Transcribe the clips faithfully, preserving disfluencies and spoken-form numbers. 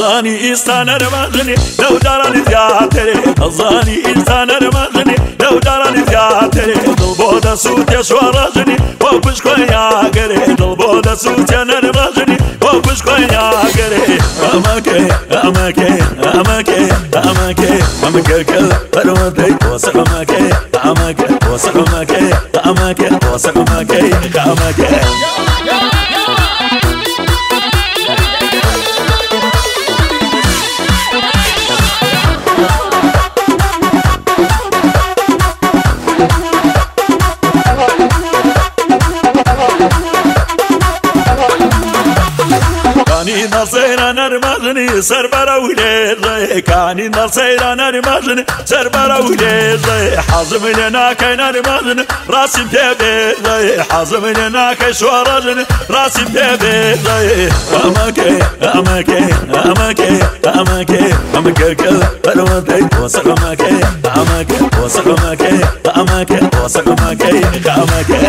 الظاني إنسان رمغني لو دارني زياتري الظاني إنسان رمغني لو دارني زياتري ضلبودا سوت يا شوارجني وبش كوين يا قري ضلبودا سوت يا نرمغني وبش كوين يا قري أماكي أماكي أماكي أماكي أماكي كل فرمتي وصل أماكي أماكي وصل أماكي أماكي وصل أماكي أماكي كاني نصير أنا رمغني سربرا وليد كاني نصير أنا رمغني سربرا وليد حزم لنا كينا رمغني راسي بيبي حزم لنا كي شوارجني راسي بيبي أماكي أماكي أماكي أماكي أماكي كل فرمتي وصل أماكي أماكي وصل أماكي أماكي وصل أماكي أماكي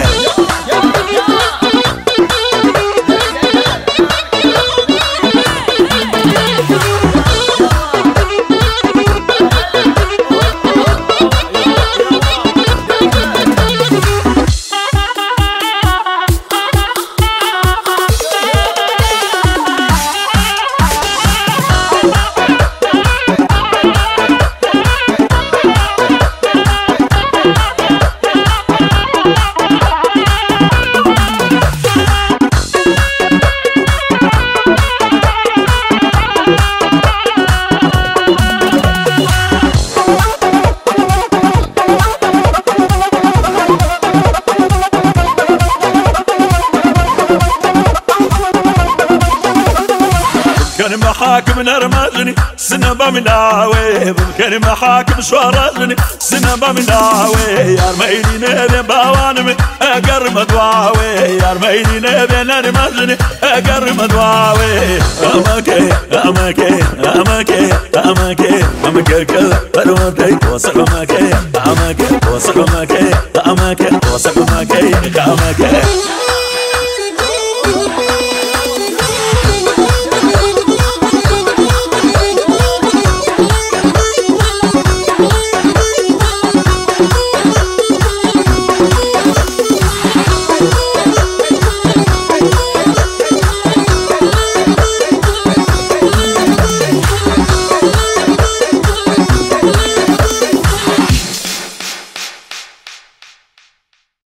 كان محاكم نرمجني سنبا من عاوي كان محاكم شوارجني سنبا من عاوي يا رميني نبي باوانمي اقر مدواوي يا رميني نبي نرمجني اقر مدواوي اماكي اماكي اماكي اماكي اماكي كل فرمتي وصل اماكي اماكي وصل اماكي اماكي وصل اماكي اماكي